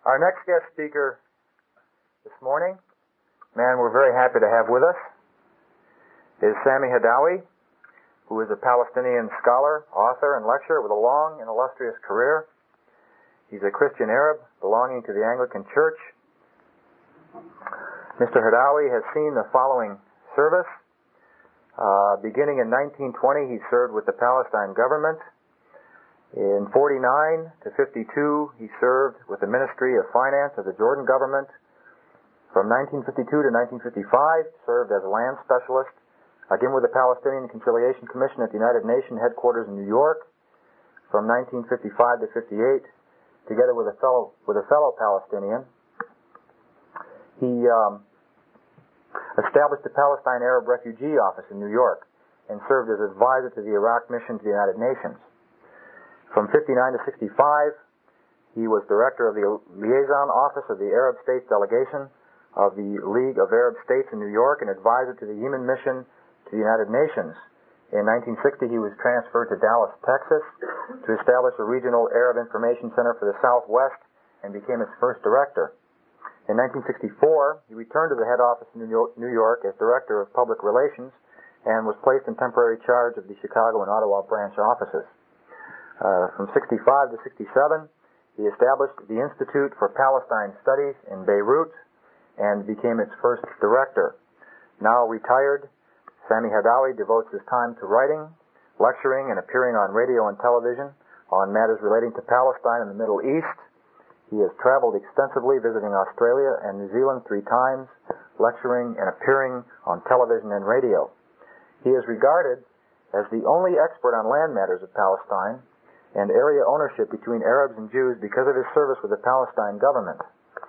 Our next guest speaker this morning, man we're very happy to have with us, is Sami Hadawi, who is a Palestinian scholar, author, and lecturer with a long and illustrious career. He's a Christian Arab belonging to the Anglican Church. Mr. Hadawi has seen the following service. Beginning in 1920, he served with the Palestine government. In 49 to 52, he served with the Ministry of Finance of the Jordan government. From 1952 to 1955, served as a land specialist, again with the Palestinian Conciliation Commission at the United Nations headquarters in New York. From 1955 to 58, together with a fellow Palestinian, he established the Palestine Arab Refugee Office in New York and served as advisor to the Iraq mission to the United Nations. From 59 to 65, he was director of the liaison office of the Arab States delegation of the League of Arab States in New York and advisor to the Yemen mission to the United Nations. In 1960, he was transferred to Dallas, Texas, to establish a regional Arab information center for the Southwest and became its first director. In 1964, he returned to the head office in New York as director of public relations and was placed in temporary charge of the Chicago and Ottawa branch offices. From 65 to 67, he established the Institute for Palestine Studies in Beirut and became its first director. Now retired, Sami Hadawi devotes his time to writing, lecturing, and appearing on radio and television on matters relating to Palestine and the Middle East. He has traveled extensively, visiting Australia and New Zealand 3 times, lecturing and appearing on television and radio. He is regarded as the only expert on land matters of Palestine and area ownership between Arabs and Jews because of his service with the Palestine government.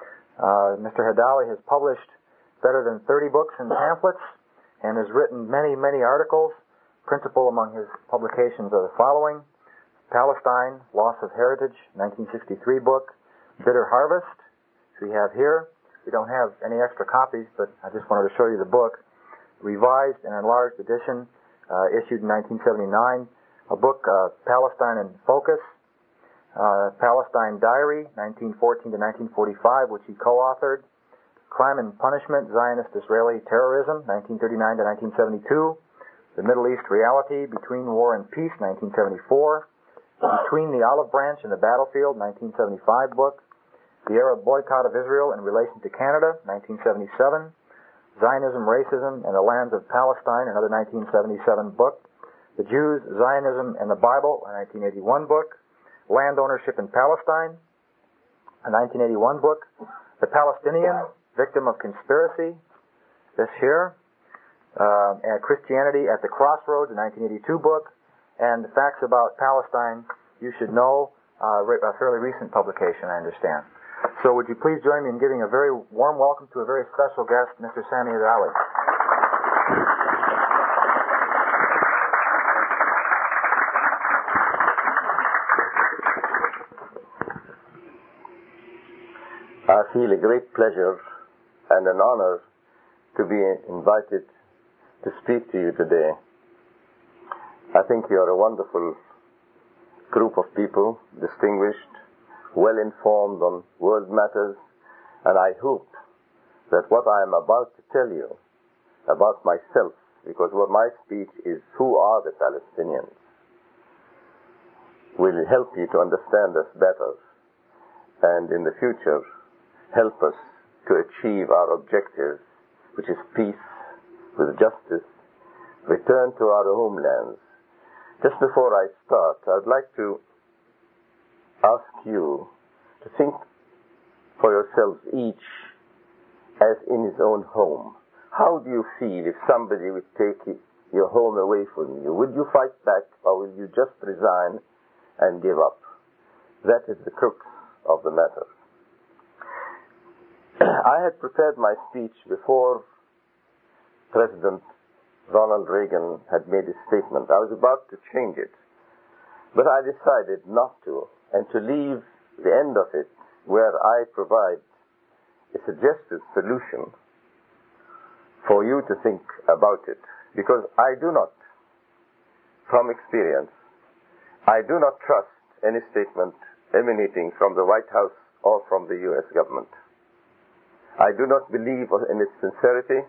Mr. Hadawi has published better than 30 books and pamphlets and has written many, many articles. Principal among his publications are the following: Palestine, Loss of Heritage, 1963 book; Bitter Harvest, which we have here. We don't have any extra copies, but I just wanted to show you the book. Revised and enlarged edition, issued in 1979. A book, Palestine in Focus, Palestine Diary, 1914 to 1945, which he co-authored. Crime and Punishment, Zionist-Israeli Terrorism, 1939 to 1972. The Middle East Reality, Between War and Peace, 1974. Between the Olive Branch and the Battlefield, 1975 book. The Arab Boycott of Israel in Relation to Canada, 1977. Zionism, Racism, and the Lands of Palestine, another 1977 book. The Jews, Zionism, and the Bible, a 1981 book. Land Ownership in Palestine, a 1981 book. The Palestinian, Victim of Conspiracy, this here. And Christianity at the Crossroads, a 1982 book. And Facts About Palestine, You Should Know, a fairly recent publication, I understand. So would you please join me in giving a very warm welcome to a very special guest, Mr. Sami Hadawi. I feel a great pleasure and an honor to be invited to speak to you today. I think you are a wonderful group of people, distinguished, well-informed on world matters, and I hope that what I am about to tell you about myself, because what my speech is who are the Palestinians, will help you to understand us better, and in the future help us to achieve our objectives, which is peace with justice, return to our homelands. Just before I start, I'd like to ask you to think for yourselves each as in his own home. How do you feel if somebody would take your home away from you? Would you fight back, or will you just resign and give up? That is the crux of the matter. I had prepared my speech before President Ronald Reagan had made his statement. I was about to change it, but I decided not to, and to leave the end of it where I provide a suggested solution for you to think about it. Because I do not, from experience, I do not trust any statement emanating from the White House or from the U.S. government. I do not believe in its sincerity,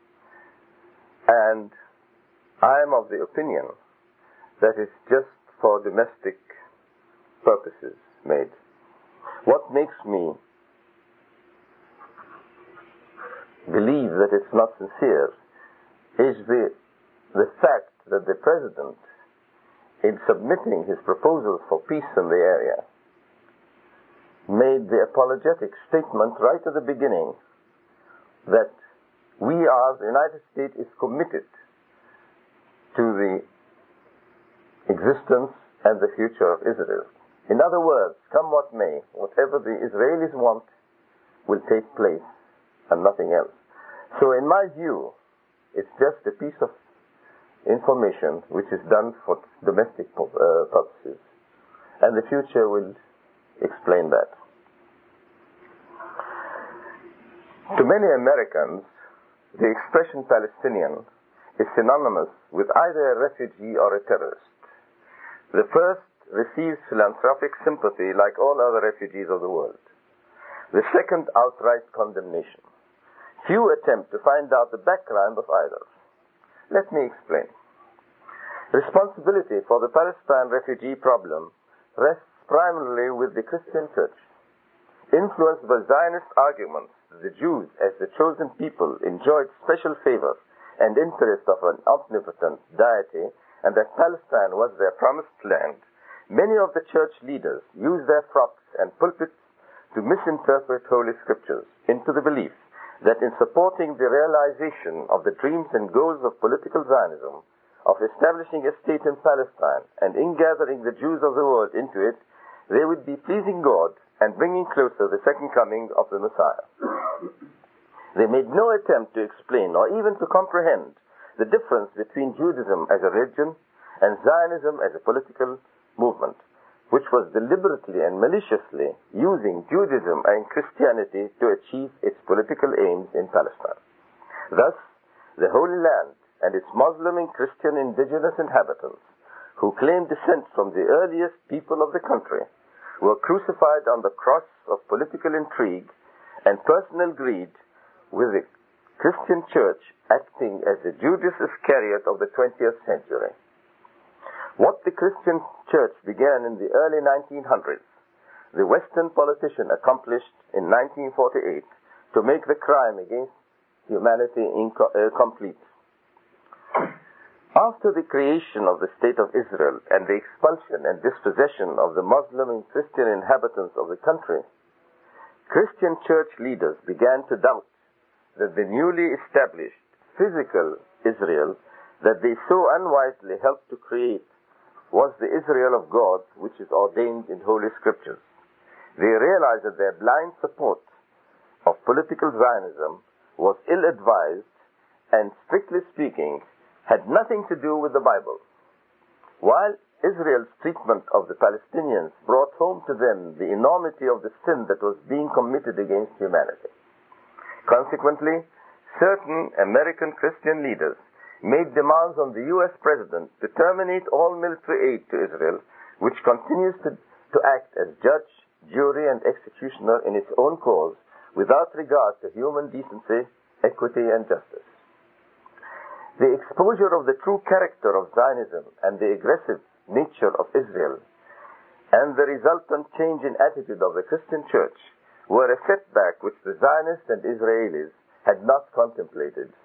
and I am of the opinion that it's just for domestic purposes made. What makes me believe that it's not sincere is the fact that the President, in submitting his proposals for peace in the area, made the apologetic statement right at the beginning that the United States is committed to the existence and the future of Israel. In other words, come what may, whatever the Israelis want will take place and nothing else. So in my view, it's just a piece of information which is done for domestic purposes, and the future will explain that. To many Americans, the expression Palestinian is synonymous with either a refugee or a terrorist. The first receives philanthropic sympathy like all other refugees of the world. The second, outright condemnation. Few attempt to find out the background of either. Let me explain. Responsibility for the Palestine refugee problem rests primarily with the Christian Church. Influenced by Zionist arguments, the Jews, as the chosen people, enjoyed special favor and interest of an omnipotent deity, and that Palestine was their promised land. Many of the church leaders used their frocks and pulpits to misinterpret Holy Scriptures into the belief that in supporting the realization of the dreams and goals of political Zionism, of establishing a state in Palestine and ingathering the Jews of the world into it, they would be pleasing God and bringing closer the second coming of the Messiah. They made no attempt to explain or even to comprehend the difference between Judaism as a religion and Zionism as a political movement, which was deliberately and maliciously using Judaism and Christianity to achieve its political aims in Palestine. Thus, the Holy Land and its Muslim and Christian indigenous inhabitants, who claim descent from the earliest people of the country, were crucified on the cross of political intrigue and personal greed, with the Christian Church acting as the Judas Iscariot of the 20th century. What the Christian Church began in the early 1900s, the Western politician accomplished in 1948 to make the crime against humanity complete. After the creation of the State of Israel and the expulsion and dispossession of the Muslim and Christian inhabitants of the country, Christian church leaders began to doubt that the newly established physical Israel that they so unwisely helped to create was the Israel of God, which is ordained in Holy Scriptures. They realized that their blind support of political Zionism was ill-advised and, strictly speaking, had nothing to do with the Bible. While Israel's treatment of the Palestinians brought home to them the enormity of the sin that was being committed against humanity. Consequently, certain American Christian leaders made demands on the U.S. President to terminate all military aid to Israel, which continues to act as judge, jury, and executioner in its own cause without regard to human decency, equity, and justice. The exposure of the true character of Zionism and the aggressive nature of Israel and the resultant change in attitude of the Christian Church were a setback which the Zionists and Israelis had not contemplated.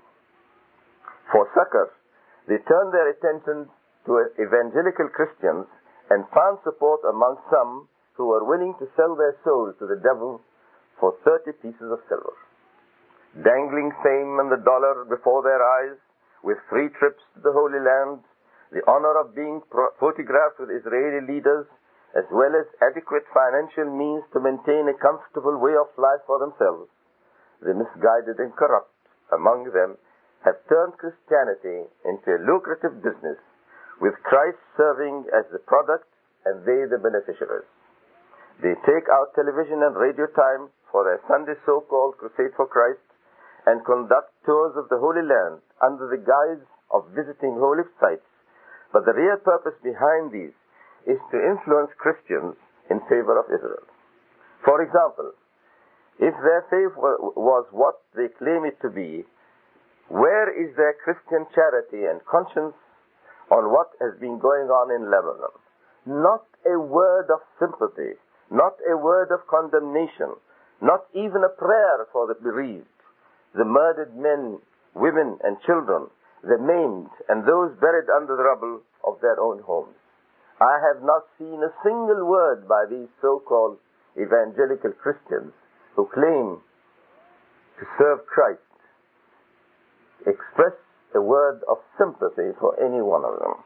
For succor, they turned their attention to evangelical Christians and found support among some who were willing to sell their souls to the devil for 30 pieces of silver. Dangling fame and the dollar before their eyes, with free trips to the Holy Land, the honor of being photographed with Israeli leaders, as well as adequate financial means to maintain a comfortable way of life for themselves, the misguided and corrupt among them have turned Christianity into a lucrative business, with Christ serving as the product and they the beneficiaries. They take out television and radio time for their Sunday so-called Crusade for Christ and conduct tours of the Holy Land under the guise of visiting holy sites, but the real purpose behind these is to influence Christians in favor of Israel. For example, if their faith was what they claim it to be, where is their Christian charity and conscience on what has been going on in Lebanon? Not a word of sympathy, not a word of condemnation, not even a prayer for the bereaved, the murdered men, women, and children, the maimed, and those buried under the rubble of their own homes. I have not seen a single word by these so-called evangelical Christians who claim to serve Christ express a word of sympathy for any one of them.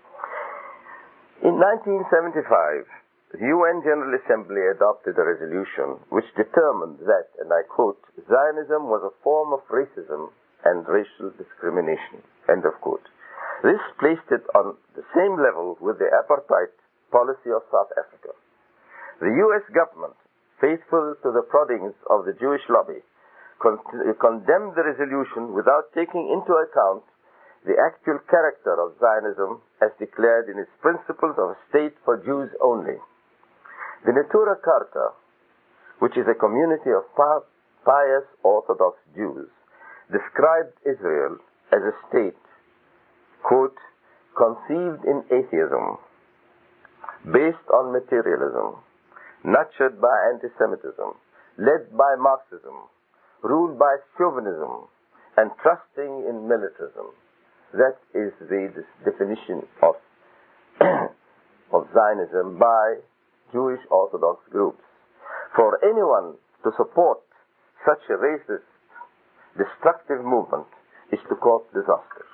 In 1975, the UN General Assembly adopted a resolution which determined that, and I quote, Zionism was a form of racism and racial discrimination, end of quote. This placed it on the same level with the apartheid policy of South Africa. The U.S. government, faithful to the proddings of the Jewish lobby, condemned the resolution without taking into account the actual character of Zionism as declared in its principles of a state for Jews only. The Neturah Charta, which is a community of pious Orthodox Jews, described Israel as a state, quote, conceived in atheism, based on materialism, nurtured by anti-Semitism, led by Marxism, ruled by chauvinism, and trusting in militarism. That is the definition of of Zionism by Jewish Orthodox groups. For anyone to support such a racist, destructive movement is to cause disaster.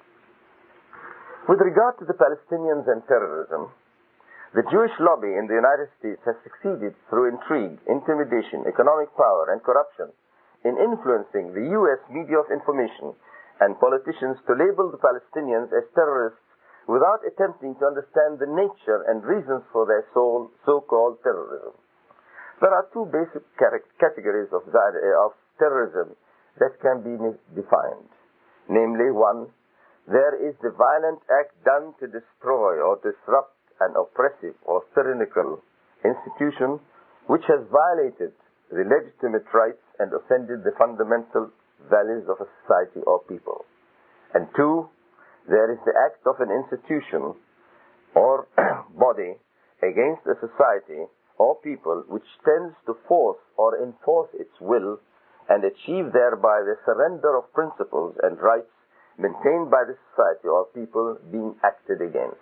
With regard to the Palestinians and terrorism, the Jewish lobby in the United States has succeeded through intrigue, intimidation, economic power, and corruption in influencing the U.S. media of information and politicians to label the Palestinians as terrorists without attempting to understand the nature and reasons for their so-called terrorism. There are two basic categories of terrorism that can be defined. Namely, one, there is the violent act done to destroy or disrupt an oppressive or tyrannical institution which has violated the legitimate rights and offended the fundamental values of a society or people. And two, there is the act of an institution or body against a society or people which tends to force or enforce its will and achieve thereby the surrender of principles and rights maintained by the society or people being acted against.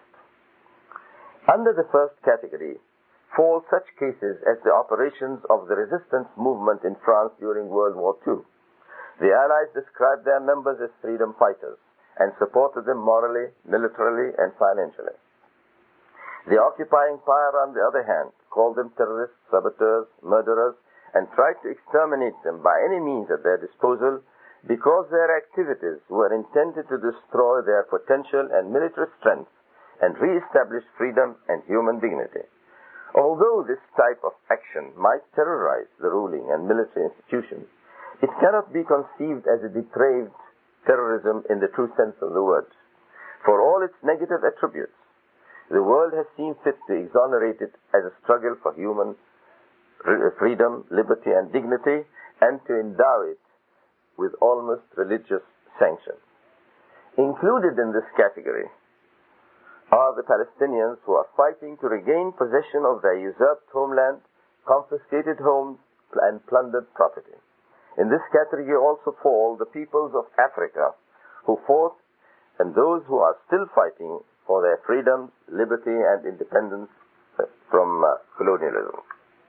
Under the first category fall such cases as the operations of the resistance movement in France during World War II. The Allies described their members as freedom fighters and supported them morally, militarily, and financially. The occupying power, on the other hand, called them terrorists, saboteurs, murderers, and tried to exterminate them by any means at their disposal because their activities were intended to destroy their potential and military strength and re-establish freedom and human dignity. Although this type of action might terrorize the ruling and military institutions, it cannot be conceived as a depraved terrorism in the true sense of the word. For all its negative attributes, the world has seen fit to exonerate it as a struggle for human freedom, liberty, and dignity, and to endow it with almost religious sanction. Included in this category are the Palestinians who are fighting to regain possession of their usurped homeland, confiscated homes, and plundered property. In this category also fall the peoples of Africa who fought and those who are still fighting for their freedom, liberty, and independence from colonialism.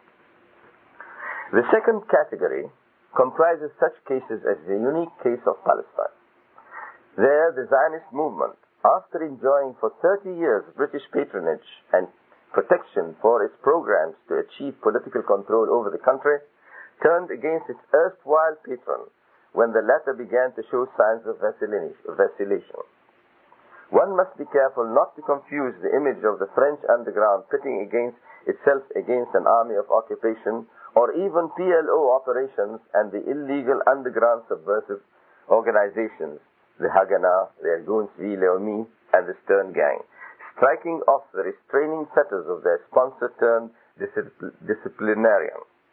The second category comprises such cases as the unique case of Palestine. There, the Zionist movement, after enjoying for 30 years British patronage and protection for its programs to achieve political control over the country, turned against its erstwhile patron when the latter began to show signs of vacillation. One must be careful not to confuse the image of the French underground pitting itself against an army of occupation or even PLO operations and the illegal underground subversive organizations, the Haganah, the Irgun Zvi Leumi, and the Stern Gang, striking off the restraining fetters of their sponsor-turned disciplinarian.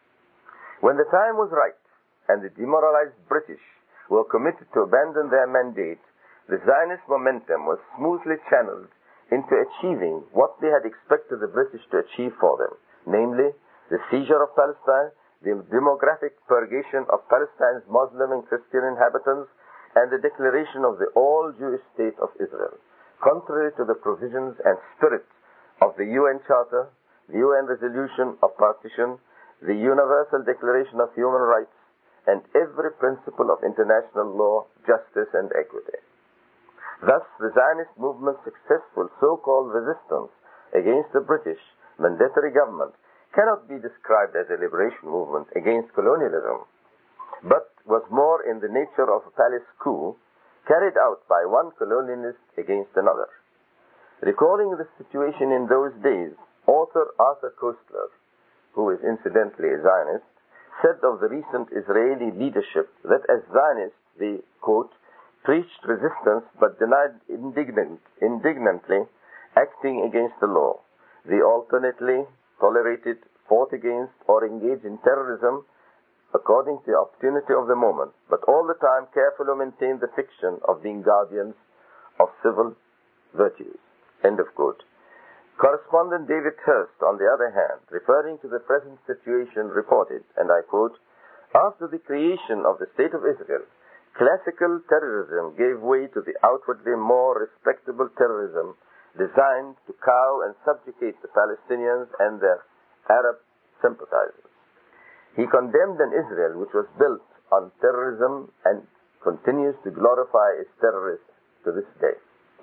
When the time was right and the demoralized British were committed to abandon their mandate, the Zionist momentum was smoothly channeled into achieving what they had expected the British to achieve for them, namely the seizure of Palestine, the demographic purgation of Palestine's Muslim and Christian inhabitants, and the declaration of the all-Jewish state of Israel, contrary to the provisions and spirit of the UN Charter, the UN Resolution of Partition, the Universal Declaration of Human Rights, and every principle of international law, justice, and equity. Thus, the Zionist movement's successful so-called resistance against the British mandatory government cannot be described as a liberation movement against colonialism, but was more in the nature of a palace coup carried out by one colonialist against another. Recalling the situation in those days, author Arthur Koestler, who is incidentally a Zionist, said of the recent Israeli leadership that as Zionists they, quote, preached resistance but denied indignantly acting against the law. They alternately tolerated, fought against, or engaged in terrorism according to the opportunity of the moment, but all the time carefully maintained the fiction of being guardians of civil virtues. End of quote. Correspondent David Hurst, on the other hand, referring to the present situation, reported, and I quote, after the creation of the State of Israel, classical terrorism gave way to the outwardly more respectable terrorism designed to cow and subjugate the Palestinians and their Arab sympathizers. He condemned an Israel which was built on terrorism and continues to glorify its terrorists to this day.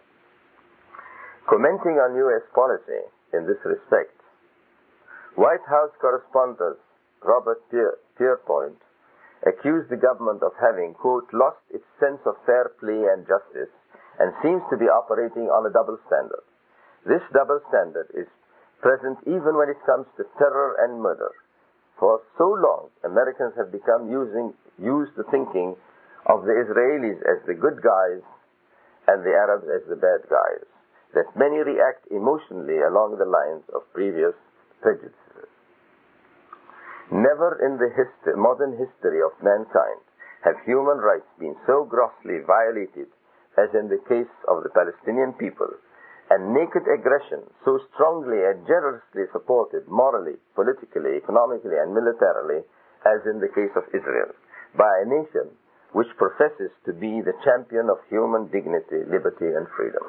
Commenting on U.S. policy in this respect, White House correspondent Robert Pierpoint accused the government of having, quote, lost its sense of fair play and justice and seems to be operating on a double standard. This double standard is present even when it comes to terror and murder. For so long, Americans have become used to thinking of the Israelis as the good guys and the Arabs as the bad guys, that many react emotionally along the lines of previous prejudices. Never in the modern history of mankind have human rights been so grossly violated as in the case of the Palestinian people, and naked aggression so strongly and generously supported morally, politically, economically, and militarily as in the case of Israel, by a nation which professes to be the champion of human dignity, liberty, and freedom.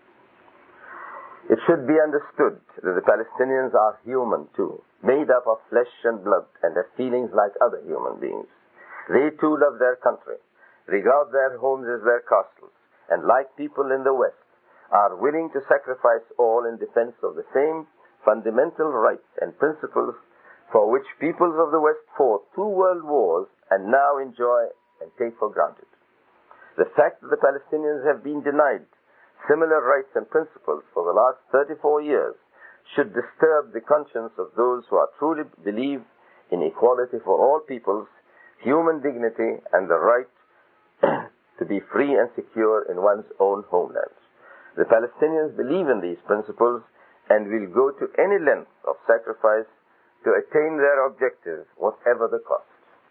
It should be understood that the Palestinians are human too, made up of flesh and blood, and have feelings like other human beings. They too love their country, regard their homes as their castles, and like people in the West, are willing to sacrifice all in defense of the same fundamental rights and principles for which peoples of the West fought 2 world wars and now enjoy and take for granted. The fact that the Palestinians have been denied similar rights and principles for the last 34 years should disturb the conscience of those who are truly believe in equality for all peoples, human dignity, and the right to be free and secure in one's own homeland. The Palestinians believe in these principles and will go to any length of sacrifice to attain their objectives, whatever the cost.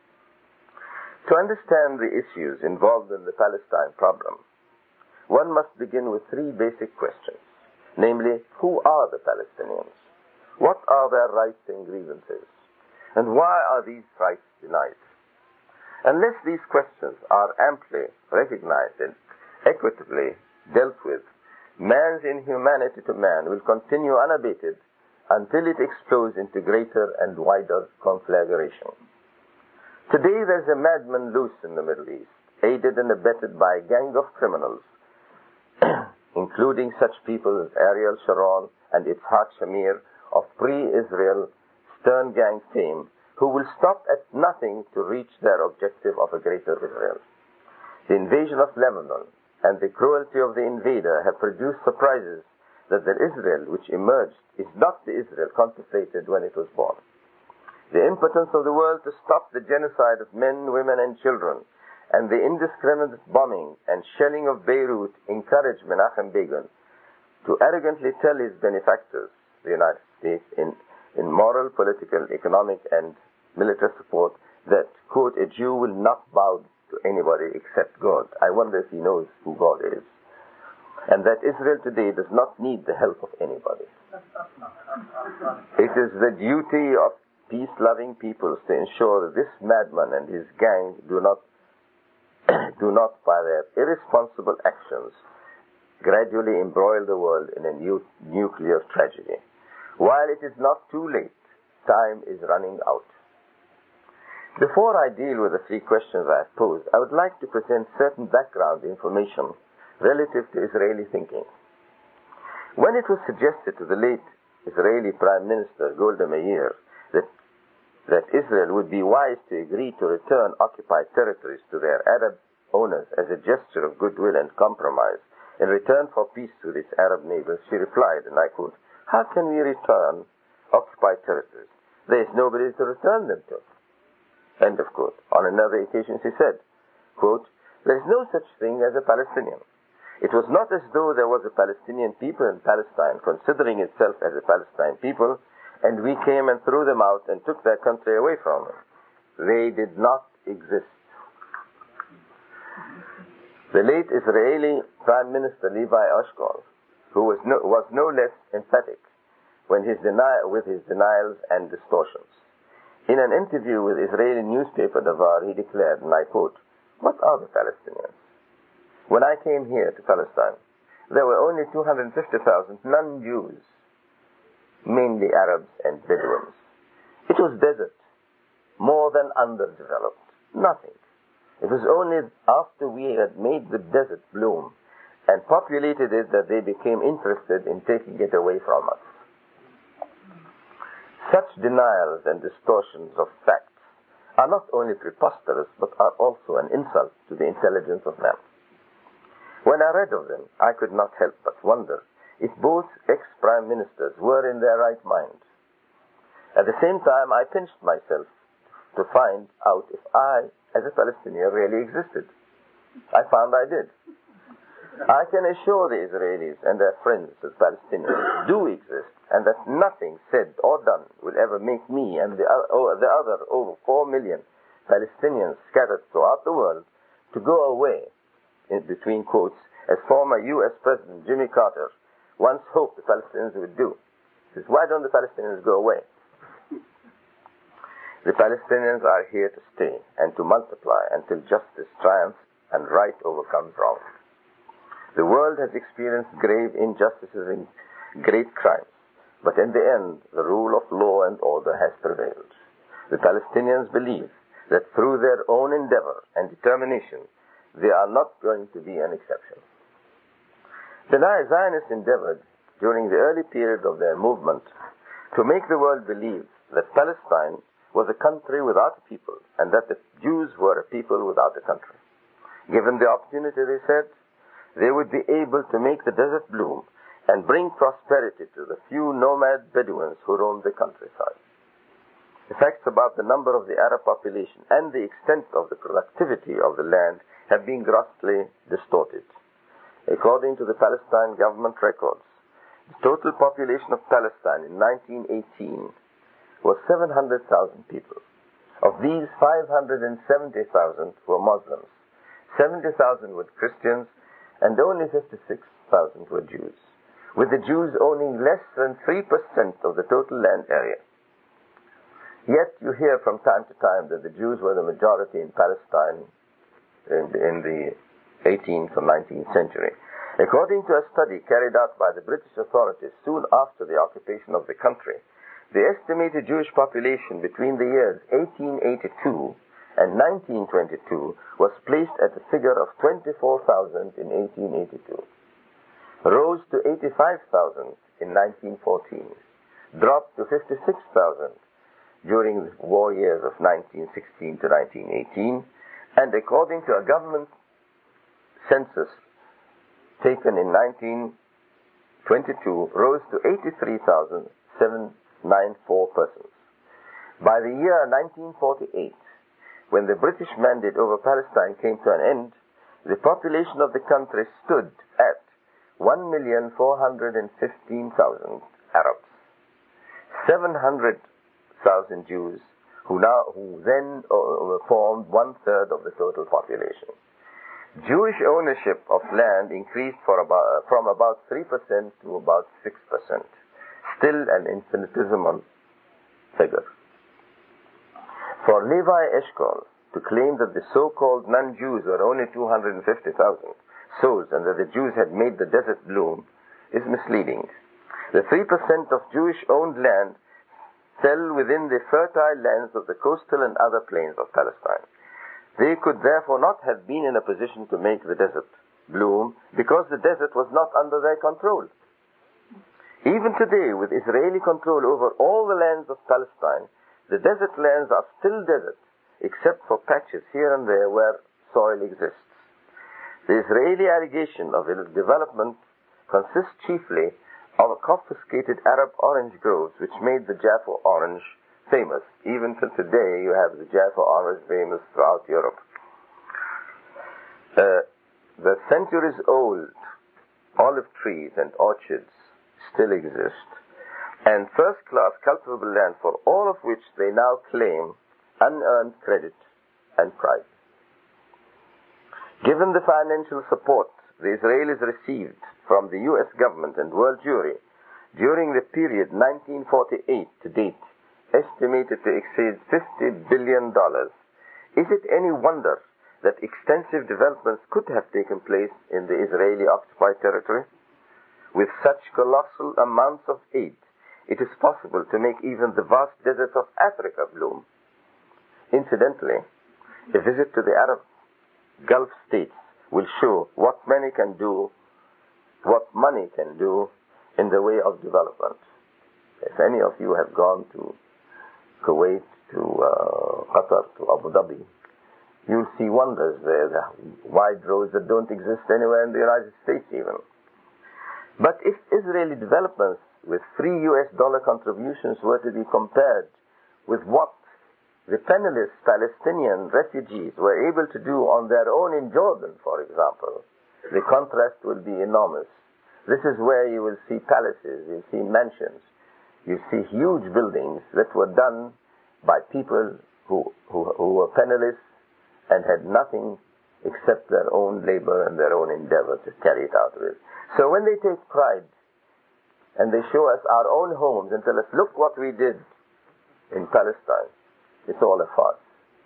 To understand the issues involved in the Palestine problem, one must begin with 3 basic questions, namely, who are the Palestinians? What are their rights and grievances? And why are these rights denied? Unless these questions are amply recognized and equitably dealt with, man's inhumanity to man will continue unabated until it explodes into greater and wider conflagration. Today there's a madman loose in the Middle East, aided and abetted by a gang of criminals, including such people as Ariel Sharon and Itzhak Shamir of pre-Israel Stern Gang fame, who will stop at nothing to reach their objective of a greater Israel. The invasion of Lebanon and the cruelty of the invader have produced surprises that the Israel which emerged is not the Israel contemplated when it was born. The impotence of the world to stop the genocide of men, women, and children, and the indiscriminate bombing and shelling of Beirut encouraged Menachem Begin to arrogantly tell his benefactors, the United States, in moral, political, economic, and military support, that, quote, a Jew will not bow to anybody except God. I wonder if he knows who God is. And that Israel today does not need the help of anybody. It is the duty of peace-loving peoples to ensure that this madman and his gang do not, by their irresponsible actions, gradually embroil the world in a nuclear tragedy. While it is not too late, time is running out. Before I deal with the three questions I have posed, I would like to present certain background information relative to Israeli thinking. When it was suggested to the late Israeli Prime Minister Golda Meir that Israel would be wise to agree to return occupied territories to their Arab owners as a gesture of goodwill and compromise in return for peace with its Arab neighbors, she replied, and I quote, "How can we return occupied territories? There is nobody to return them to." End of quote. On another occasion she said, quote, "There is no such thing as a Palestinian. It was not as though there was a Palestinian people in Palestine considering itself as a Palestine people, and we came and threw them out and took their country away from them. They did not exist." The late Israeli Prime Minister Levi Eshkol, who was no less emphatic with his denials and distortions. In an interview with Israeli newspaper Davar, he declared, and I quote, "What are the Palestinians? When I came here to Palestine, there were only 250,000 non-Jews, mainly Arabs and Bedouins. It was desert, more than underdeveloped, nothing. It was only after we had made the desert bloom and populated it that they became interested in taking it away from us." Such denials and distortions of facts are not only preposterous, but are also an insult to the intelligence of man. When I read of them, I could not help but wonder if both ex-prime ministers were in their right mind. At the same time, I pinched myself to find out if I, as a Palestinian, really existed. I found I did. I can assure the Israelis and their friends as Palestinians do exist, and that nothing said or done will ever make me and the other over 4 million Palestinians scattered throughout the world to go away, in between quotes, as former U.S. President Jimmy Carter once hoped the Palestinians would do. He says, "Why don't the Palestinians go away?" The Palestinians are here to stay and to multiply until justice triumphs and right overcomes wrong. The world has experienced grave injustices and great crimes, but in the end, the rule of law and order has prevailed. The Palestinians believe that through their own endeavor and determination, they are not going to be an exception. The Zionists endeavored, during the early period of their movement, to make the world believe that Palestine was a country without a people, and that the Jews were a people without a country. Given the opportunity, they said, they would be able to make the desert bloom and bring prosperity to the few nomad Bedouins who roamed the countryside. The facts about the number of the Arab population and the extent of the productivity of the land have been grossly distorted. According to the Palestine government records, the total population of Palestine in 1918 was 700,000 people. Of these, 570,000 were Muslims, 70,000 were Christians, and only 56,000 were Jews, with the Jews owning less than 3% of the total land area. Yet you hear from time to time that the Jews were the majority in Palestine in the 18th or 19th century. According to a study carried out by the British authorities soon after the occupation of the country, the estimated Jewish population between the years 1882 and 1922 was placed at a figure of 24,000 in 1882, rose to 85,000 in 1914, dropped to 56,000 during the war years of 1916 to 1918, and according to a government census taken in 1922, rose to 83,794 persons. By the year 1948, when the British mandate over Palestine came to an end, the population of the country stood at 1,415,000 Arabs, 700,000 Jews, who then formed 1/3 of the total population. Jewish ownership of land increased from about 3% to about 6%, still an infinitesimal figure. For Levi Eshkol to claim that the so-called non-Jews were only 250,000 souls and that the Jews had made the desert bloom is misleading. The 3% of Jewish-owned land fell within the fertile lands of the coastal and other plains of Palestine. They could therefore not have been in a position to make the desert bloom because the desert was not under their control. Even today, with Israeli control over all the lands of Palestine, the desert lands are still desert, except for patches here and there where soil exists. The Israeli allegation of development consists chiefly of confiscated Arab orange groves, which made the Jaffa orange famous. Even till today, you have the Jaffa orange famous throughout Europe. The centuries-old olive trees and orchards still exist, and first-class cultivable land for all of which they now claim unearned credit and pride. Given the financial support the Israelis received from the U.S. government and world Jewry during the period 1948 to date, estimated to exceed $50 billion, is it any wonder that extensive developments could have taken place in the Israeli-occupied territory? With such colossal amounts of aid, it is possible to make even the vast deserts of Africa bloom. Incidentally, a visit to the Arab Gulf states will show what money can do in the way of development. If any of you have gone to Kuwait, to Qatar, to Abu Dhabi, you'll see wonders there, the wide roads that don't exist anywhere in the United States even. But if Israeli developments with free US dollar contributions were to be compared with what the penniless Palestinian refugees were able to do on their own in Jordan, for example, the contrast will be enormous. This is where you will see palaces, you'll see mansions, you see huge buildings that were done by people who were penniless and had nothing except their own labor and their own endeavor to carry it out with. So when they take pride and they show us our own homes and tell us, look what we did in Palestine, it's all a farce.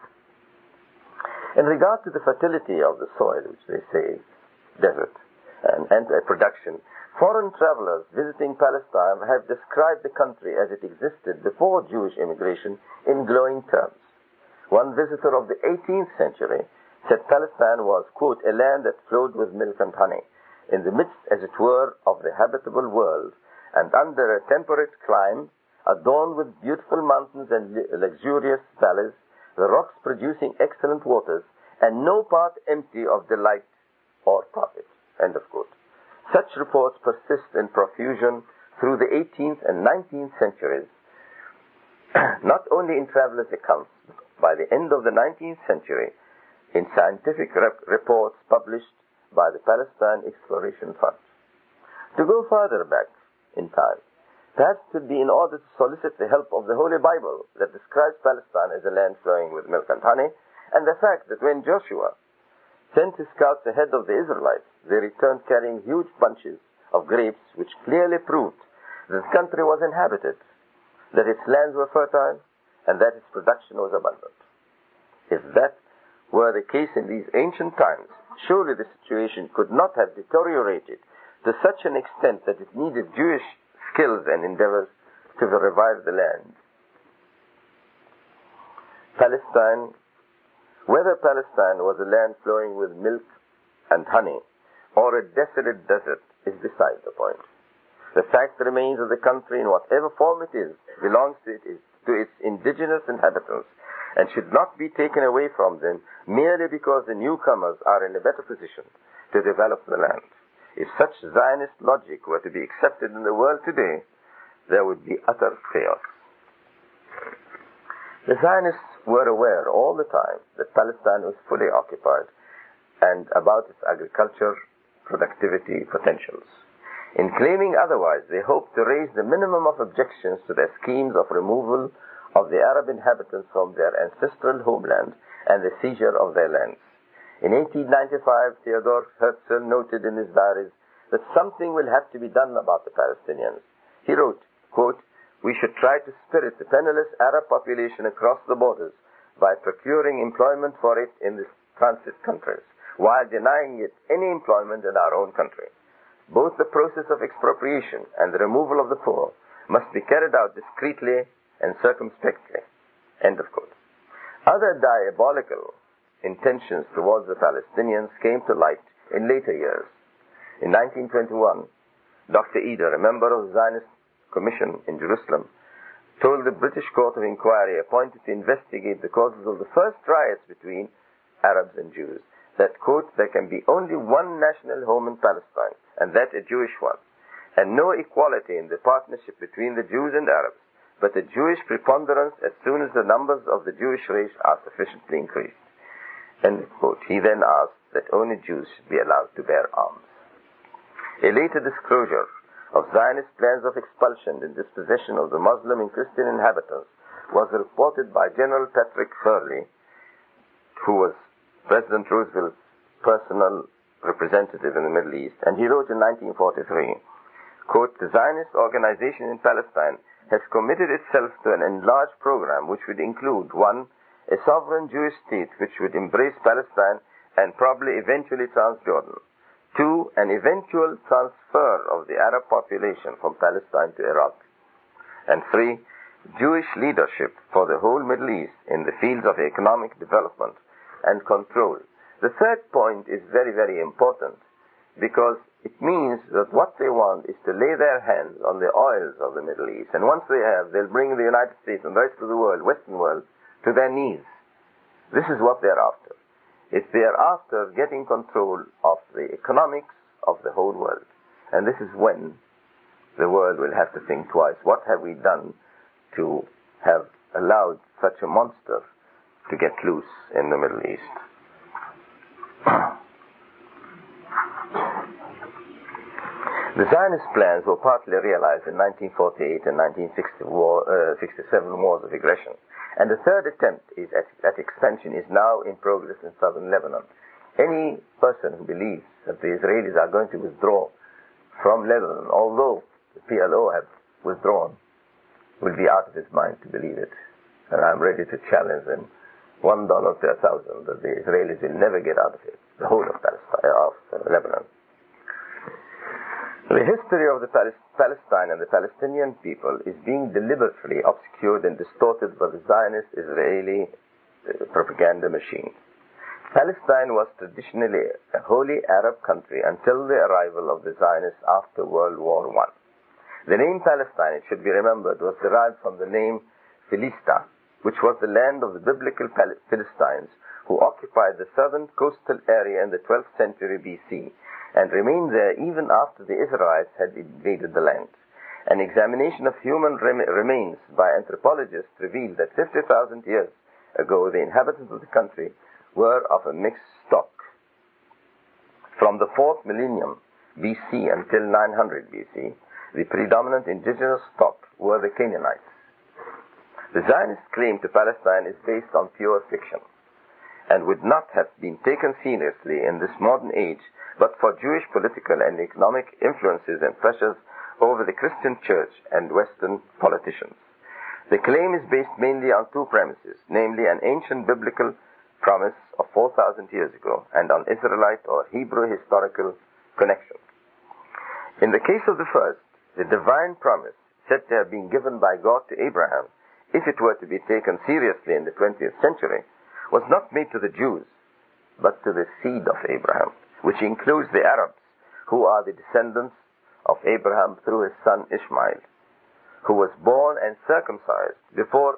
In regard to the fertility of the soil, which they say is desert and production, foreign travelers visiting Palestine have described the country as it existed before Jewish immigration in glowing terms. One visitor of the 18th century said Palestine was, quote, a land that flowed with milk and honey, in the midst, as it were, of the habitable world, and under a temperate clime, adorned with beautiful mountains and luxurious valleys, the rocks producing excellent waters, and no part empty of delight or profit. End of quote. Such reports persist in profusion through the 18th and 19th centuries, not only in travelers' accounts, but by the end of the 19th century, in scientific reports published by the Palestine Exploration Fund. To go further back in time, perhaps it would be in order to solicit the help of the Holy Bible that describes Palestine as a land flowing with milk and honey, and the fact that when Joshua sent his scouts ahead of the Israelites, they returned carrying huge bunches of grapes, which clearly proved that the country was inhabited, that its lands were fertile, and that its production was abundant. If that were the case in these ancient times, surely the situation could not have deteriorated to such an extent that it needed Jewish skills and endeavors to revive the land. Whether Palestine was a land flowing with milk and honey or a desolate desert is beside the point. The fact remains that the country, in whatever form it is, belongs to its indigenous inhabitants and should not be taken away from them merely because the newcomers are in a better position to develop the land. If such Zionist logic were to be accepted in the world today, there would be utter chaos. The Zionists were aware all the time that Palestine was fully occupied and about its agriculture, productivity, potentials. In claiming otherwise, they hoped to raise the minimum of objections to their schemes of removal of the Arab inhabitants from their ancestral homeland and the seizure of their lands. In 1895, Theodor Herzl noted in his diaries that something will have to be done about the Palestinians. He wrote, quote, "We should try to spirit the penniless Arab population across the borders by procuring employment for it in the transit countries, while denying it any employment in our own country. Both the process of expropriation and the removal of the poor must be carried out discreetly and circumspectly." End of quote. Other diabolical intentions towards the Palestinians came to light in later years. In 1921, Dr. Eder, a member of the Zionist Commission in Jerusalem, told the British Court of Inquiry appointed to investigate the causes of the first riots between Arabs and Jews that, quote, "there can be only one national home in Palestine, and that a Jewish one, and no equality in the partnership between the Jews and Arabs, but a Jewish preponderance as soon as the numbers of the Jewish race are sufficiently increased." End of quote. He then asked that only Jews should be allowed to bear arms. A later disclosure of Zionist plans of expulsion and dispossession of the Muslim and Christian inhabitants was reported by General Patrick Hurley, who was President Roosevelt's personal representative in the Middle East, and he wrote in 1943, quote, "The Zionist organization in Palestine has committed itself to an enlarged program which would include, 1, a sovereign Jewish state which would embrace Palestine and probably eventually Transjordan; 2, an eventual transfer of the Arab population from Palestine to Iraq; and 3, Jewish leadership for the whole Middle East in the fields of economic development and control." The third point is very, very important, because it means that what they want is to lay their hands on the oils of the Middle East, and once they have, they'll bring the United States and the rest of the world, Western world, to their knees. This is what they're after. They are after getting control of the economics of the whole world. And this is when the world will have to think twice. What have we done to have allowed such a monster to get loose in the Middle East? The Zionist plans were partly realized in 1948 and 1967 wars of aggression. And the third attempt at expansion is now in progress in southern Lebanon. Any person who believes that the Israelis are going to withdraw from Lebanon, although the PLO have withdrawn, will be out of his mind to believe it. And I'm ready to challenge them, $1 to 1,000, that the Israelis will never get out of it, the whole of Lebanon. The history of the Palestine and the Palestinian people is being deliberately obscured and distorted by the Zionist Israeli propaganda machine. Palestine was traditionally a wholly Arab country until the arrival of the Zionists after World War I. The name Palestine, it should be remembered, was derived from the name Philistia, which was the land of the biblical Philistines who occupied the southern coastal area in the 12th century BC. And remained there even after the Israelites had invaded the land. An examination of human remains by anthropologists revealed that 50,000 years ago the inhabitants of the country were of a mixed stock. From the 4th millennium BC until 900 BC, the predominant indigenous stock were the Canaanites. The Zionist claim to Palestine is based on pure fiction, and would not have been taken seriously in this modern age but for Jewish political and economic influences and pressures over the Christian church and Western politicians. The claim is based mainly on two premises, namely an ancient biblical promise of 4,000 years ago and on Israelite or Hebrew historical connections. In the case of the first, the divine promise said to have been given by God to Abraham, if it were to be taken seriously in the 20th century, was not made to the Jews, but to the seed of Abraham, which includes the Arabs, who are the descendants of Abraham through his son Ishmael, who was born and circumcised before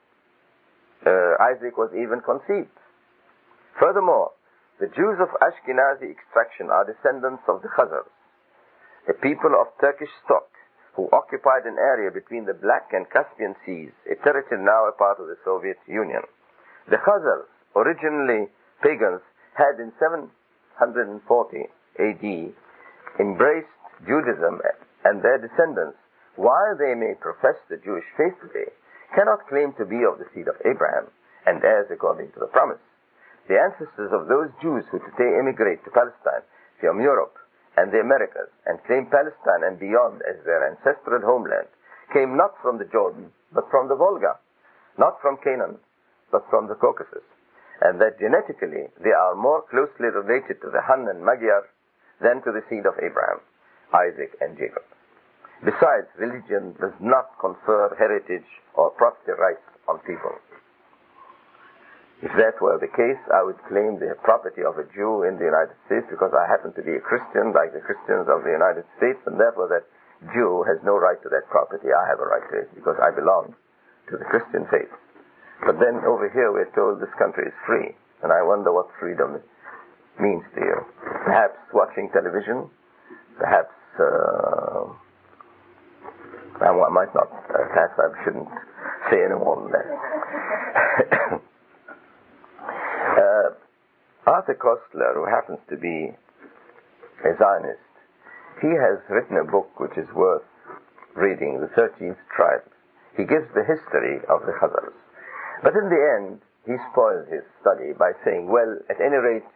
Isaac was even conceived. Furthermore, the Jews of Ashkenazi extraction are descendants of the Khazars, a people of Turkish stock who occupied an area between the Black and Caspian Seas, a territory now a part of the Soviet Union. The Khazars, originally pagans, had in 740 AD embraced Judaism, and their descendants, while they may profess the Jewish faith today, cannot claim to be of the seed of Abraham and heirs according to the promise. The ancestors of those Jews who today emigrate to Palestine from Europe and the Americas and claim Palestine and beyond as their ancestral homeland came not from the Jordan, but from the Volga, not from Canaan, but from the Caucasus, and that genetically they are more closely related to the Hun and Magyar than to the seed of Abraham, Isaac, and Jacob. Besides, religion does not confer heritage or property rights on people. If that were the case, I would claim the property of a Jew in the United States because I happen to be a Christian like the Christians of the United States, and therefore that Jew has no right to that property. I have a right to it because I belong to the Christian faith. But then over here we're told this country is free, and I wonder what freedom means to you. Perhaps watching television, perhaps I might not, perhaps I shouldn't say any more than that. Arthur Koestler, who happens to be a Zionist, he has written a book which is worth reading, The 13th Tribe. He gives the history of the Khazars. But in the end, he spoils his study by saying, well, at any rate,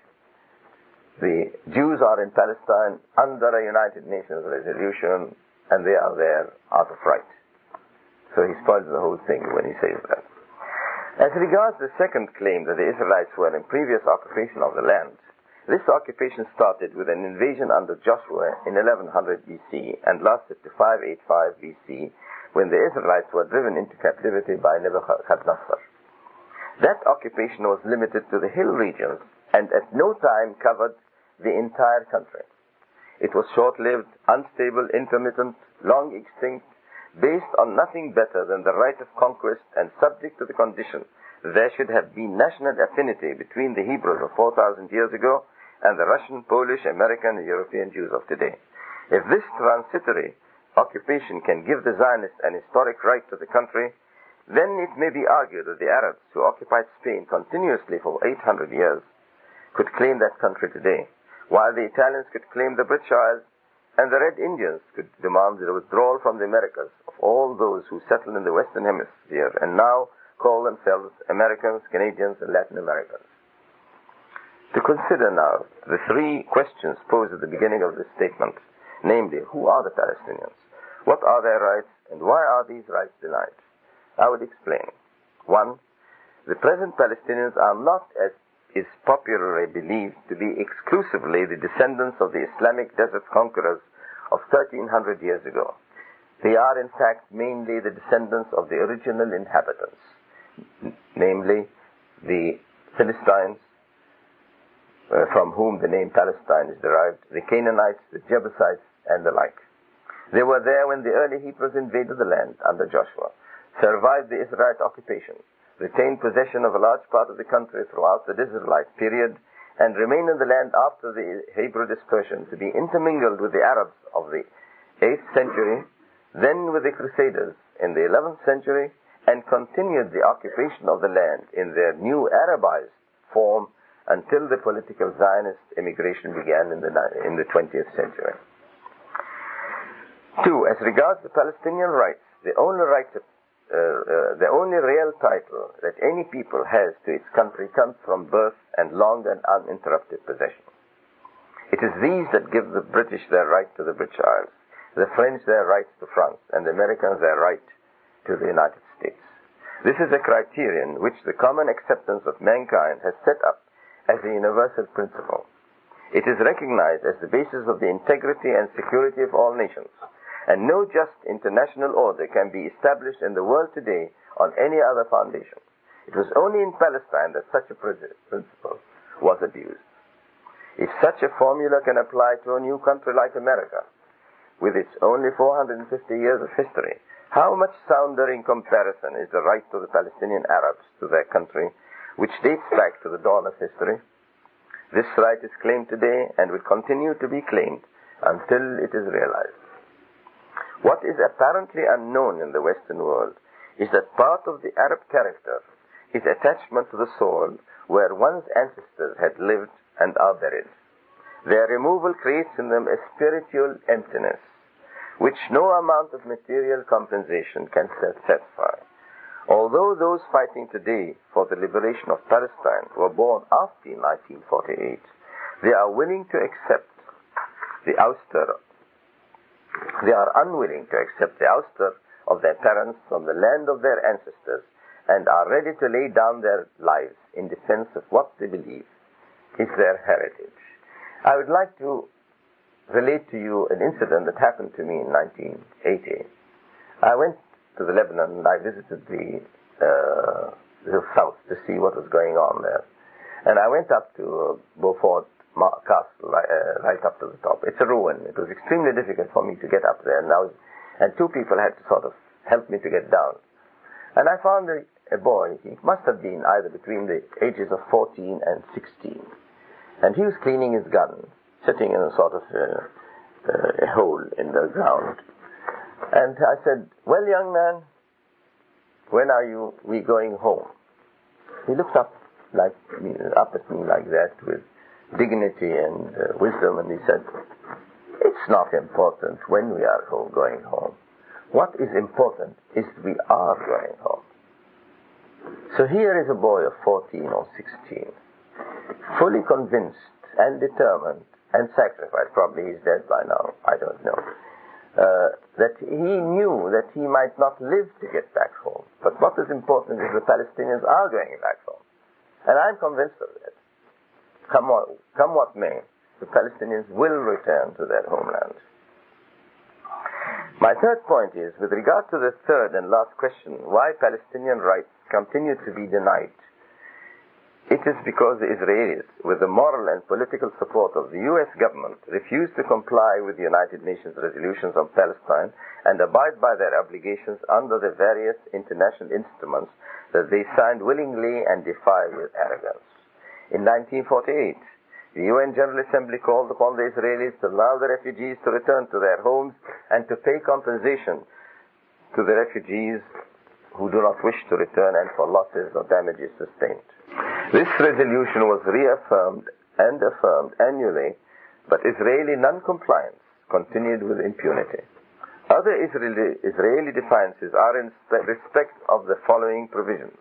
the Jews are in Palestine under a United Nations resolution, and they are there out of right. So he spoils the whole thing when he says that. As regards the second claim that the Israelites were in previous occupation of the land, this occupation started with an invasion under Joshua in 1100 BC and lasted to 585 BC, when the Israelites were driven into captivity by Nebuchadnezzar. That occupation was limited to the hill regions and at no time covered the entire country. It was short-lived, unstable, intermittent, long extinct, based on nothing better than the right of conquest and subject to the condition that there should have been national affinity between the Hebrews of 4,000 years ago and the Russian, Polish, American, and European Jews of today. If this transitory occupation can give the Zionists an historic right to the country, then it may be argued that the Arabs who occupied Spain continuously for 800 years could claim that country today, while the Italians could claim the British Isles and the Red Indians could demand the withdrawal from the Americas of all those who settled in the Western Hemisphere and now call themselves Americans, Canadians, and Latin Americans. To consider now the three questions posed at the beginning of this statement, namely, who are the Palestinians? What are their rights, and why are these rights denied? I would explain. 1. The present Palestinians are not, as is popularly believed, to be exclusively the descendants of the Islamic desert conquerors of 1300 years ago. They are, in fact, mainly the descendants of the original inhabitants, namely the Philistines, from whom the name Palestine is derived, the Canaanites, the Jebusites, and the like. They were there when the early Hebrews invaded the land under Joshua, survived the Israelite occupation, retained possession of a large part of the country throughout the Israelite period, and remained in the land after the Hebrew dispersion to be intermingled with the Arabs of the 8th century, then with the Crusaders in the 11th century, and continued the occupation of the land in their new Arabized form until the political Zionist immigration began in the 20th century. 2. As regards the Palestinian rights, the only real title that any people has to its country comes from birth and long and uninterrupted possession. It is these that give the British their right to the British Isles, the French their rights to France, and the Americans their right to the United States. This is a criterion which the common acceptance of mankind has set up as a universal principle. It is recognized as the basis of the integrity and security of all nations, and no just international order can be established in the world today on any other foundation. It was only in Palestine that such a principle was abused. If such a formula can apply to a new country like America, with its only 450 years of history, how much sounder in comparison is the right of the Palestinian Arabs to their country, which dates back to the dawn of history? This right is claimed today and will continue to be claimed until it is realized. What is apparently unknown in the Western world is that part of the Arab character is attachment to the soul where one's ancestors had lived and are buried. Their removal creates in them a spiritual emptiness, which no amount of material compensation can satisfy. Although those fighting today for the liberation of Palestine were born after 1948, they are willing to accept the ouster. They are unwilling to accept the ouster of their parents from the land of their ancestors and are ready to lay down their lives in defense of what they believe is their heritage. I would like to relate to you an incident that happened to me in 1980. I went to the Lebanon and I visited the south to see what was going on there. And I went up to Beaufort Castle, right up to the top. It's a ruin. It was extremely difficult for me to get up there. And two people had to sort of help me to get down. And I found a boy. He must have been either between the ages of 14 and 16. And he was cleaning his gun, sitting in a sort of a hole in the ground. And I said, "Well, young man, when are we going home?" He looked up at me like that with dignity and wisdom, and he said, "It's not important when we are going home. What is important is we are going home." So here is a boy of 14 or 16, fully convinced and determined and sacrificed. Probably he's dead by now, I don't know. That he knew that he might not live to get back home. But what is important is the Palestinians are going back home. And I'm convinced of that. Come what may, the Palestinians will return to their homeland. My third point is, with regard to the third and last question, why Palestinian rights continue to be denied. It is because the Israelis, with the moral and political support of the U.S. government, refuse to comply with the United Nations resolutions on Palestine and abide by their obligations under the various international instruments that they signed willingly and defy with arrogance. In 1948, the UN General Assembly called upon the Israelis to allow the refugees to return to their homes and to pay compensation to the refugees who do not wish to return and for losses or damages sustained. This resolution was reaffirmed and affirmed annually, but Israeli non-compliance continued with impunity. Other Israeli defiances are in respect of the following provisions.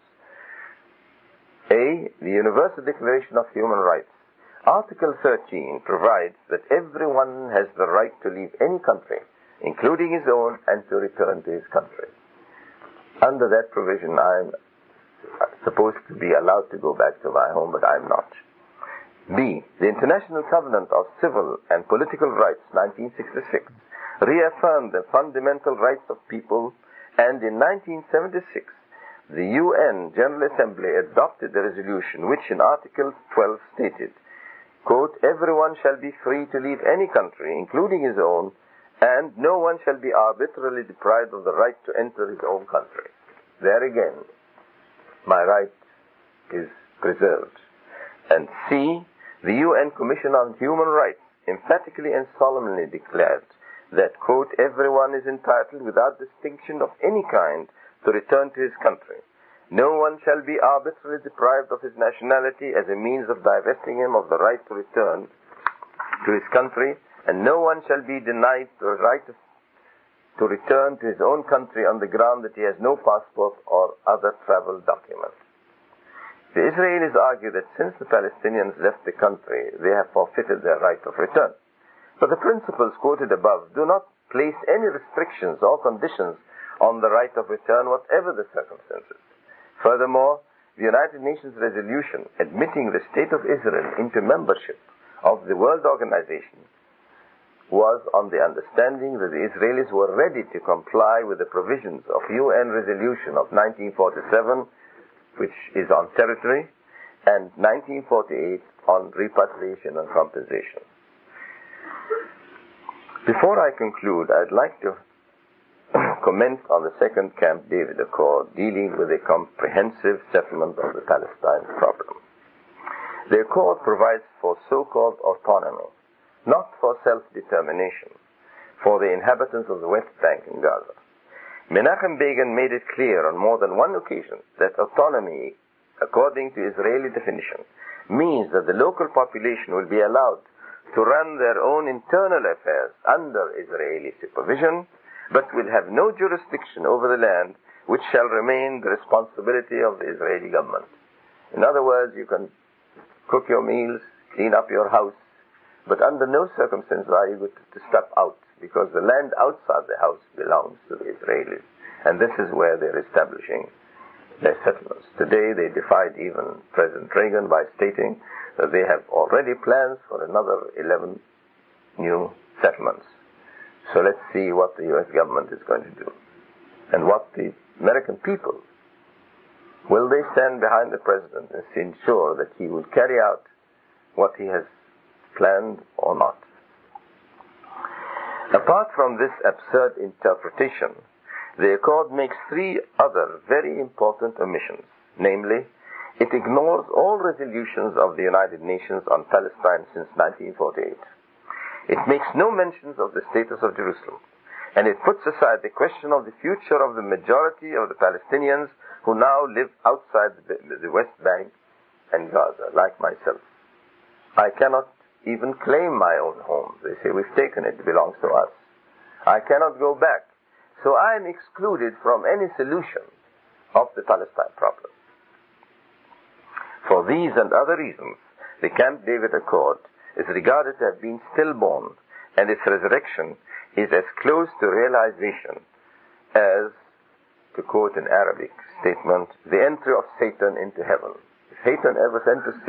A. The Universal Declaration of Human Rights. Article 13 provides that everyone has the right to leave any country, including his own, and to return to his country. Under that provision, I'm supposed to be allowed to go back to my home, but I'm not. B. The International Covenant of Civil and Political Rights, 1966, reaffirmed the fundamental rights of people, and in 1976, the UN General Assembly adopted a resolution which in Article 12 stated, quote, "Everyone shall be free to leave any country, including his own, and no one shall be arbitrarily deprived of the right to enter his own country." There again, my right is preserved. And C, the UN Commission on Human Rights emphatically and solemnly declared that, quote, "Everyone is entitled without distinction of any kind to return to his country. No one shall be arbitrarily deprived of his nationality as a means of divesting him of the right to return to his country, and no one shall be denied the right to return to his own country on the ground that he has no passport or other travel document." The Israelis argue that since the Palestinians left the country, they have forfeited their right of return. But the principles quoted above do not place any restrictions or conditions on the right of return, whatever the circumstances. Furthermore, the United Nations resolution admitting the State of Israel into membership of the World Organization was on the understanding that the Israelis were ready to comply with the provisions of UN Resolution of 1947, which is on territory, and 1948 on repatriation and compensation. Before I conclude, I'd like to comment on the Second Camp David Accord dealing with a comprehensive settlement of the Palestine problem. The Accord provides for so-called autonomy, not for self-determination, for the inhabitants of the West Bank and Gaza. Menachem Begin made it clear on more than one occasion that autonomy, according to Israeli definition, means that the local population will be allowed to run their own internal affairs under Israeli supervision, but will have no jurisdiction over the land which shall remain the responsibility of the Israeli government. In other words, you can cook your meals, clean up your house, but under no circumstances are you good to step out, because the land outside the house belongs to the Israelis. And this is where they're establishing their settlements. Today they defied even President Reagan by stating that they have already plans for another 11 new settlements. So let's see what the U.S. government is going to do. And what the American people, will they stand behind the president and ensure that he will carry out what he has planned or not? Apart from this absurd interpretation, the Accord makes three other very important omissions. Namely, it ignores all resolutions of the United Nations on Palestine since 1948. It makes no mentions of the status of Jerusalem, and it puts aside the question of the future of the majority of the Palestinians who now live outside the West Bank and Gaza, like myself. I cannot even claim my own home. They say, we've taken it, it belongs to us. I cannot go back. So I am excluded from any solution of the Palestine problem. For these and other reasons, the Camp David Accord is regarded to have been stillborn, and its resurrection is as close to realization as, to quote an Arabic statement, the entry of Satan into heaven. If Satan ever enters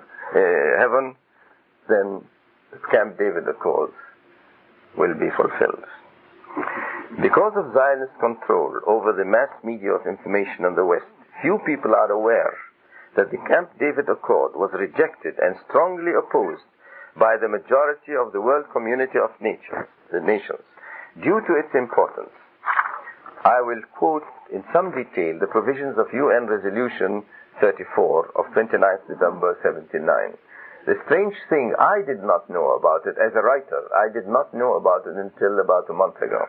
heaven, then the Camp David Accords will be fulfilled. Because of Zionist control over the mass media of information in the West, few people are aware that the Camp David Accord was rejected and strongly opposed by the majority of the world community of the nations. Due to its importance, I will quote in some detail the provisions of UN Resolution 34 of 29th November 79. The strange thing, I did not know about it as a writer. I did not know about it until about a month ago.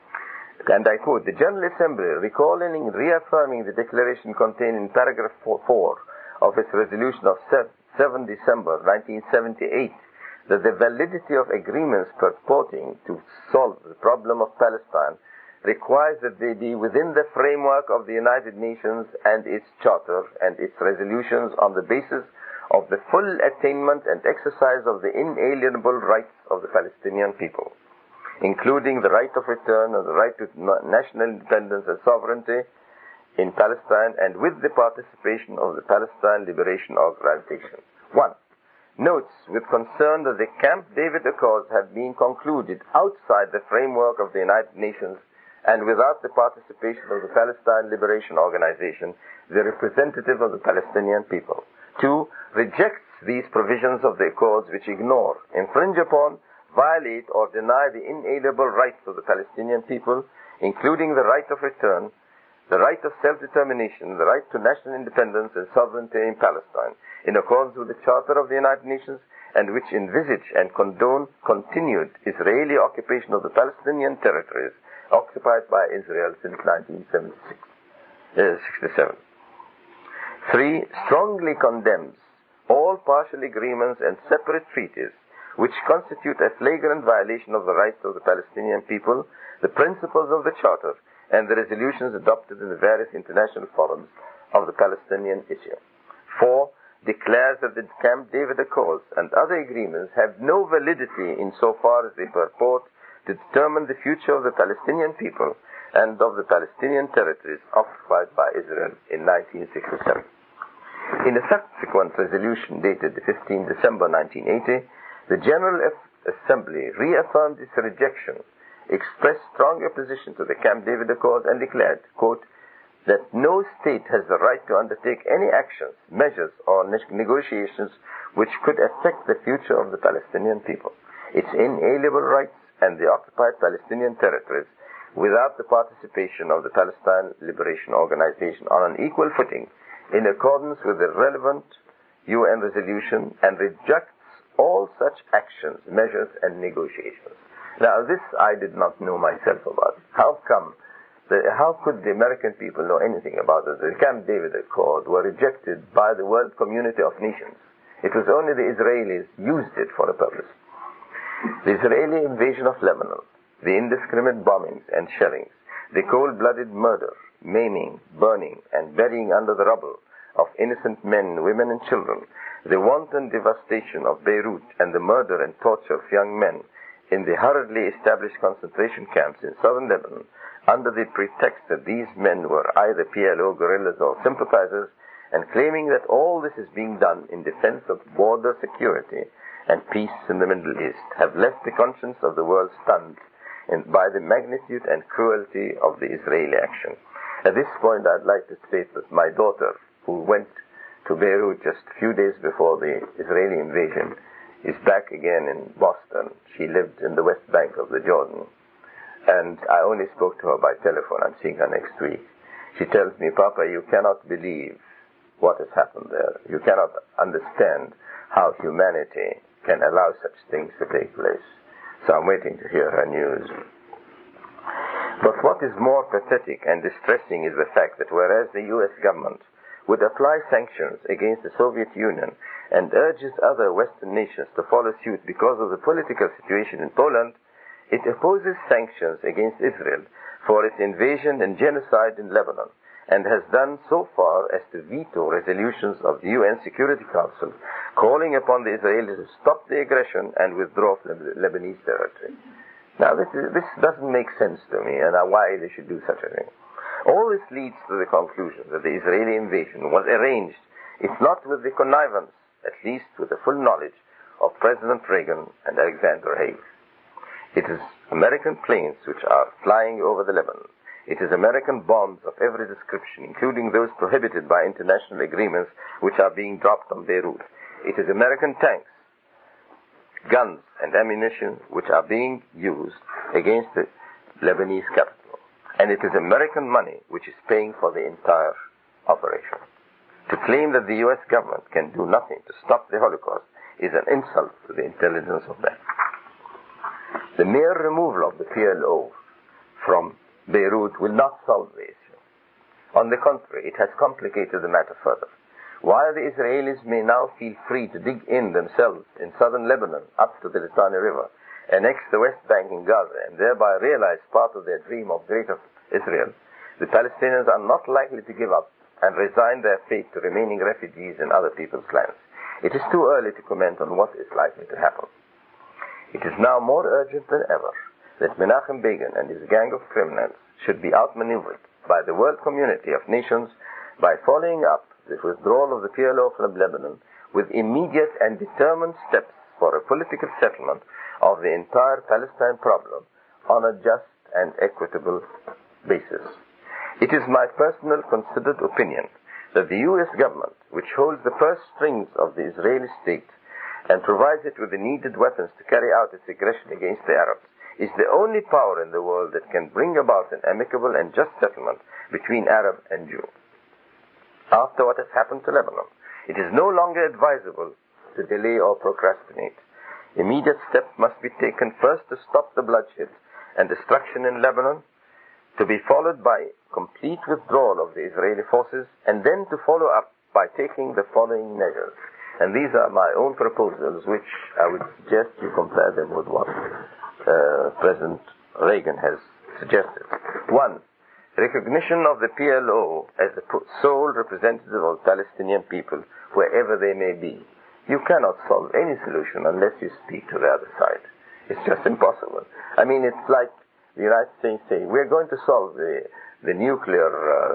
And I quote, the General Assembly, recalling and reaffirming the declaration contained in paragraph 4 of its resolution of 7 December 1978, that the validity of agreements purporting to solve the problem of Palestine requires that they be within the framework of the United Nations and its charter and its resolutions on the basis of the full attainment and exercise of the inalienable rights of the Palestinian people, including the right of return and the right to national independence and sovereignty in Palestine, and with the participation of the Palestine Liberation Organization. 1. Notes with concern that the Camp David Accords have been concluded outside the framework of the United Nations and without the participation of the Palestine Liberation Organization, the representative of the Palestinian people. 2. Rejects these provisions of the Accords which ignore, infringe upon, violate or deny the inalienable rights of the Palestinian people, including the right of return, the right of self-determination, the right to national independence and sovereignty in Palestine, in accordance with the Charter of the United Nations, and which envisage and condone continued Israeli occupation of the Palestinian territories occupied by Israel since 1967. 3. Strongly condemns all partial agreements and separate treaties which constitute a flagrant violation of the rights of the Palestinian people, the principles of the Charter, and the resolutions adopted in the various international forums of the Palestinian issue. 4. Declares that the Camp David Accords and other agreements have no validity insofar as they purport to determine the future of the Palestinian people and of the Palestinian territories occupied by Israel in 1967. In a subsequent resolution dated 15 December 1980, the General Assembly reaffirmed its rejection, expressed strong opposition to the Camp David Accords, and declared, quote, that no state has the right to undertake any actions, measures, or negotiations which could affect the future of the Palestinian people, its inalienable rights, and the occupied Palestinian territories without the participation of the Palestine Liberation Organization on an equal footing in accordance with the relevant UN resolution, and rejects all such actions, measures, and negotiations. Now, this I did not know myself about. How could the American people know anything about it? The Camp David Accord were rejected by the world community of nations. It was only the Israelis used it for a purpose. The Israeli invasion of Lebanon, the indiscriminate bombings and shellings, the cold-blooded murder, maiming, burning, and burying under the rubble of innocent men, women, and children, the wanton devastation of Beirut, and the murder and torture of young men in the hurriedly established concentration camps in southern Lebanon, under the pretext that these men were either PLO guerrillas or sympathizers, and claiming that all this is being done in defense of border security and peace in the Middle East, have left the conscience of the world stunned by the magnitude and cruelty of the Israeli action. At this point, I'd like to state that my daughter, who went to Beirut just a few days before the Israeli invasion, is back again in Boston. She lived in the West Bank of the Jordan, and I only spoke to her by telephone. I'm seeing her next week. She tells me, "Papa, you cannot believe what has happened there. You cannot understand how humanity can allow such things to take place." So I'm waiting to hear her news. But what is more pathetic and distressing is the fact that whereas the U.S. government would apply sanctions against the Soviet Union and urges other Western nations to follow suit because of the political situation in Poland, it opposes sanctions against Israel for its invasion and genocide in Lebanon, and has done so far as to veto resolutions of the UN Security Council calling upon the Israelis to stop the aggression and withdraw from Lebanese territory. Now, this doesn't make sense to me, and why they should do such a thing. All this leads to the conclusion that the Israeli invasion was arranged, if not with the connivance, at least with the full knowledge of President Reagan and Alexander Haig. It is American planes which are flying over the Lebanon. It is American bombs of every description, including those prohibited by international agreements, which are being dropped on Beirut. It is American tanks, guns, and ammunition which are being used against the Lebanese capital. And it is American money which is paying for the entire operation. To claim that the U.S. government can do nothing to stop the Holocaust is an insult to the intelligence of man. The mere removal of the PLO from Beirut will not solve the issue. On the contrary, it has complicated the matter further. While the Israelis may now feel free to dig in themselves in southern Lebanon up to the Litani River, annex the West Bank in Gaza, and thereby realize part of their dream of greater Israel, the Palestinians are not likely to give up and resign their fate to remaining refugees in other people's lands. It is too early to comment on what is likely to happen. It is now more urgent than ever that Menachem Begin and his gang of criminals should be outmaneuvered by the world community of nations by following up the withdrawal of the PLO from Lebanon with immediate and determined steps for a political settlement of the entire Palestine problem on a just and equitable basis. It is my personal considered opinion that the U.S. government, which holds the purse strings of the Israeli state and provides it with the needed weapons to carry out its aggression against the Arabs, is the only power in the world that can bring about an amicable and just settlement between Arab and Jew. After what has happened to Lebanon, it is no longer advisable to delay or procrastinate. Immediate steps must be taken first to stop the bloodshed and destruction in Lebanon, to be followed by complete withdrawal of the Israeli forces, and then to follow up by taking the following measures. And these are my own proposals, which I would suggest you compare them with what President Reagan has suggested. 1. Recognition of the PLO as the sole representative of Palestinian people, wherever they may be. You cannot solve any solution unless you speak to the other side. It's just impossible. I mean, it's like the United States saying, we're going to solve the nuclear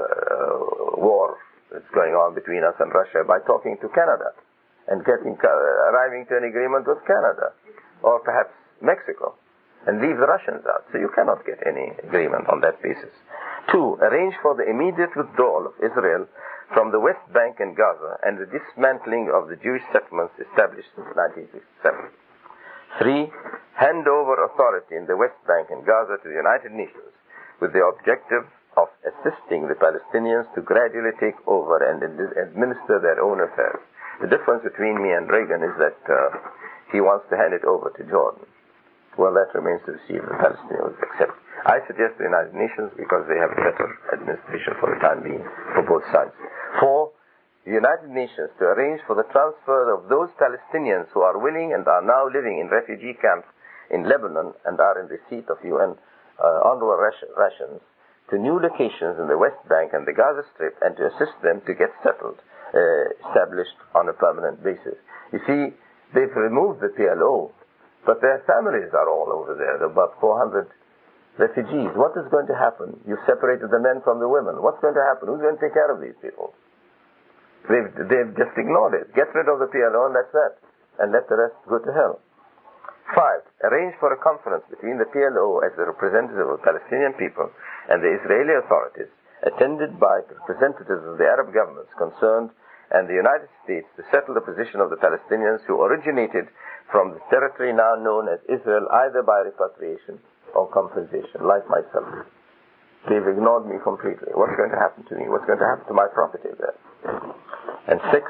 war that's going on between us and Russia by talking to Canada and arriving to an agreement with Canada, or perhaps Mexico, and leave the Russians out. So you cannot get any agreement on that basis. 2. Arrange for the immediate withdrawal of Israel from the West Bank and Gaza and the dismantling of the Jewish settlements established since 1967. 3. Hand over authority in the West Bank and Gaza to the United Nations with the objective of assisting the Palestinians to gradually take over and administer their own affairs. The difference between me and Reagan is that he wants to hand it over to Jordan. Well, that remains to be seen if the Palestinians accept. I suggest the United Nations because they have a better administration for the time being for both sides. 4. The United Nations to arrange for the transfer of those Palestinians who are willing and are now living in refugee camps in Lebanon and are in receipt of UN UNRWA rations to new locations in the West Bank and the Gaza Strip and to assist them to get settled, established on a permanent basis. You see, they've removed the PLO, but their families are all over there. There are about 400 refugees. What is going to happen? You've separated the men from the women. What's going to happen? Who's going to take care of these people? They've just ignored it. Get rid of the PLO and that's that. And let the rest go to hell. 5. Arrange for a conference between the PLO as the representative of the Palestinian people and the Israeli authorities, attended by representatives of the Arab governments concerned and the United States, to settle the position of the Palestinians who originated from the territory now known as Israel, either by repatriation or compensation, like myself. They've ignored me completely. What's going to happen to me? What's going to happen to my property there? And 6,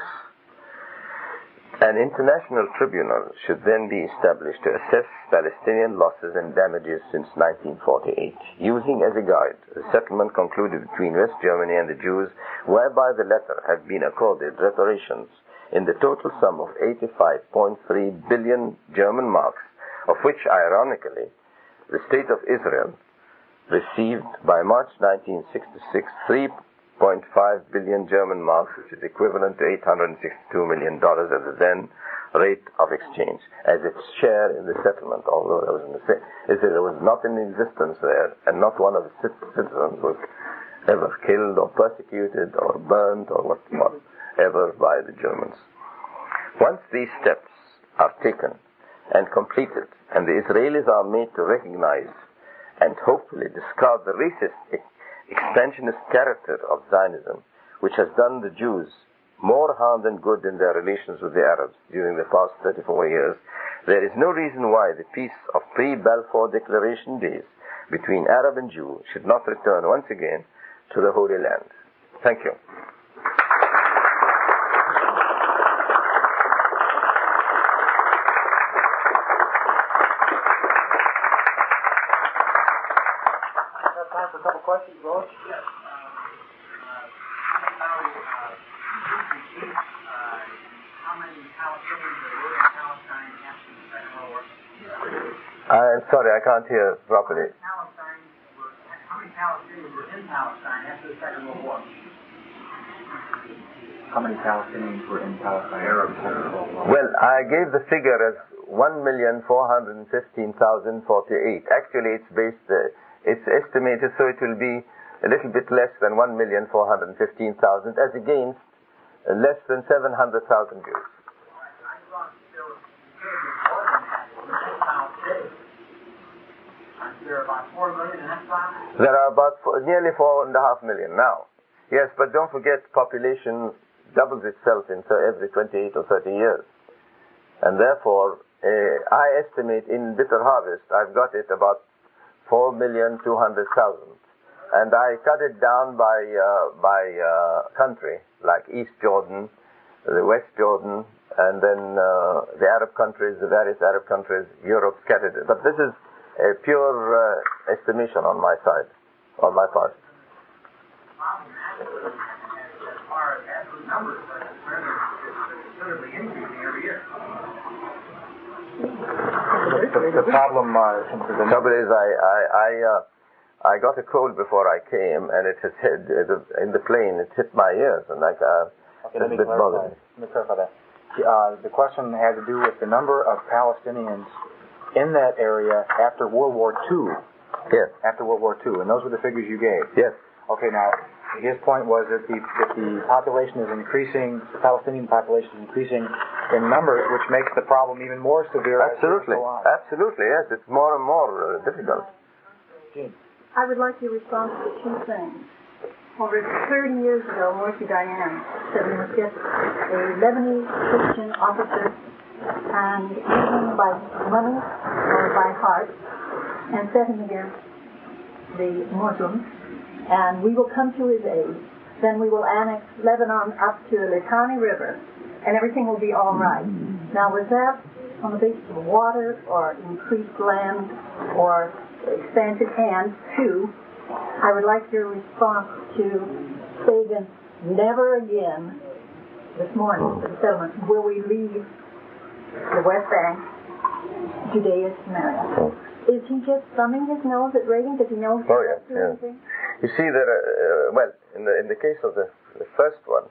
an international tribunal should then be established to assess Palestinian losses and damages since 1948, using as a guide the settlement concluded between West Germany and the Jews, whereby the latter have been accorded reparations in the total sum of 85.3 billion German marks, of which, ironically, the State of Israel received by March 1966 3.5 billion German marks, which is equivalent to $862 million at the then rate of exchange, as its share in the settlement, although Israel was not in existence there, and not one of its citizens was ever killed or persecuted or burned or whatever by the Germans. Once these steps are taken and completed, and the Israelis are made to recognize and hopefully discard the racist expansionist character of Zionism, which has done the Jews more harm than good in their relations with the Arabs during the past 34 years, there is no reason why the peace of pre-Balfour Declaration days between Arab and Jew should not return once again to the Holy Land. Thank you. Time for a couple questions, Lois? Yes. How many Palestinians there were in Palestine after the Second World War? I'm sorry, I can't hear properly. How many Palestinians were in Palestine after the Second World War? How many Palestinians were in Palestine? Arabs. Well, I gave the figure as 1,415,048. Actually, it's estimated, so it will be a little bit less than 1,415,000, as against less than 700,000 Jews. I thought there was more than that in this town today. There are about 4 million in that town? There are about nearly 4.5 million now. Yes, but don't forget, population doubles itself in every 28 or 30 years. And therefore, I estimate in Bitter Harvest, I've got it about 4,200,000, and I cut it down by country, like East Jordan, the West Jordan, and then the Arab countries, the various Arab countries, Europe scattered. But this is a pure estimation on my side, on my part. As far as absolute numbers are concerned, it's considerably increasing every year. The problem, the trouble is, I got a cold before I came, and it has hit in the plane. It hit my ears, and let me clarify that. The question had to do with the number of Palestinians in that area after World War II. Yes. After World War II, and those were the figures you gave. Yes. Okay, now his point was that the population is increasing, the Palestinian population is increasing in numbers, which makes the problem even more severe. Absolutely. Absolutely, yes. It's more and more difficult. Jean. I would like your response to two things. Over 30 years ago, Morsi Dayan said we must get a Lebanese Christian officer and hit him by money or by heart and set him against the Muslims, and we will come to his aid. Then we will annex Lebanon up to the Litani River, and everything will be all right. Now, was that on the basis of water or increased land or expansion? And two, I would like your response to Sagan's never again this morning for the settlement will we leave the West Bank, Judea, Samaria. Is he just thumbing his nose at Reagan? Does he know? Oh, yes, yes. You see, in the case of the first one,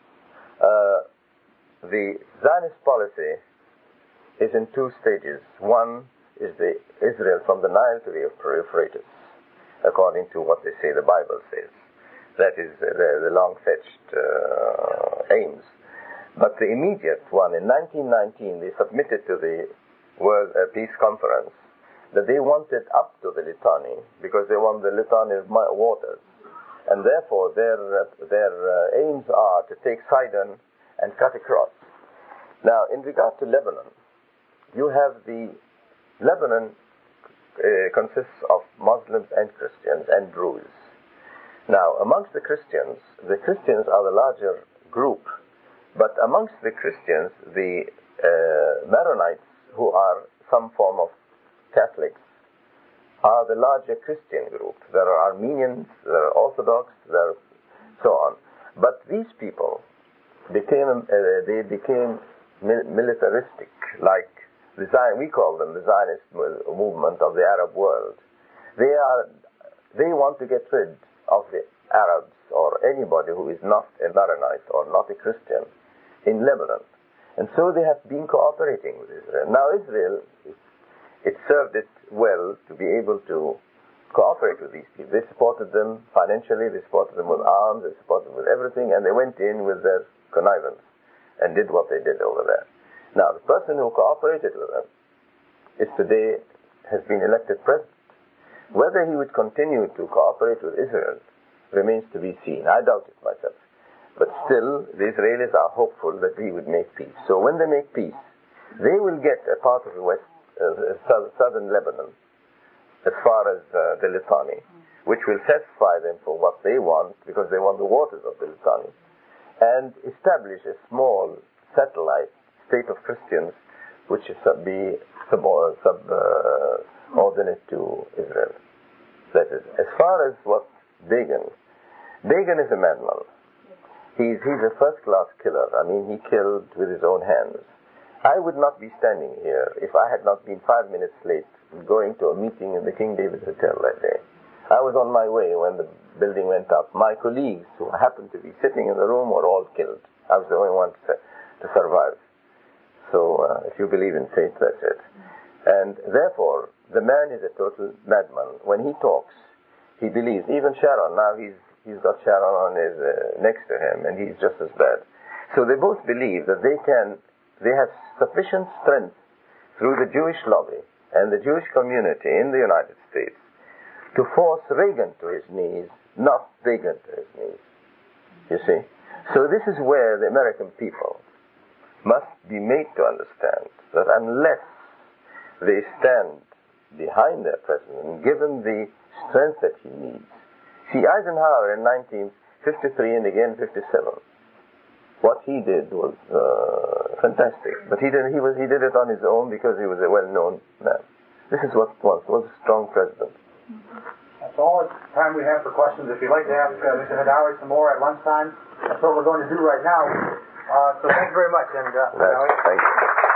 the Zionist policy is in two stages. One is the Israel from the Nile to the Euphrates, according to what they say the Bible says. That is the long-fetched aims. But the immediate one, in 1919, they submitted to the World Peace Conference that they wanted up to the Litani because they want the Litani waters. And therefore, their aims are to take Sidon and cut across. Now, in regard to Lebanon, you have Lebanon consists of Muslims and Christians and Druze. Now, amongst the Christians are the larger group, but amongst the Christians, the Maronites, who are some form of Catholics, are the larger Christian group. There are Armenians, there are Orthodox, there are so on. But these people became militaristic, like we call them the Zionist movement of the Arab world. They want to get rid of the Arabs or anybody who is not a Maronite or not a Christian in Lebanon. And so they have been cooperating with Israel. Now Israel, it served it well to be able to cooperate with these people. They supported them financially, they supported them with arms, they supported them with everything, and they went in with their connivance and did what they did over there. Now, the person who cooperated with them has been elected president. Whether he would continue to cooperate with Israel remains to be seen. I doubt it myself. But still, the Israelis are hopeful that he would make peace. So when they make peace, they will get a part of the southern Lebanon, as far as the Litani, which will satisfy them for what they want, because they want the waters of the Litani, and establish a small satellite state of Christians, which is be subordinate to Israel. That is, as far as what Begin is a madman. He's a first-class killer. I mean, he killed with his own hands. I would not be standing here if I had not been 5 minutes late going to a meeting in the King David Hotel that day. I was on my way when the building went up. My colleagues who happened to be sitting in the room were all killed. I was the only one to survive. So if you believe in fate, that's it. And therefore, the man is a total madman. When he talks, he believes. Even Sharon, now he's got Sharon on his next to him, and he's just as bad. So they both believe that they have sufficient strength through the Jewish lobby and the Jewish community in the United States to force Reagan to his knees, not Begin to his knees. You see? So this is where the American people must be made to understand that unless they stand behind their president and give him the strength that he needs. See, Eisenhower in 1953 and again 57, what he did was fantastic. But he did it on his own because he was a well-known man. This is what was a strong president. That's all the time we have for questions. If you'd like to ask Mr. Hadaoui some more at lunchtime, that's what we're going to do right now. So thank you very much. And thank you.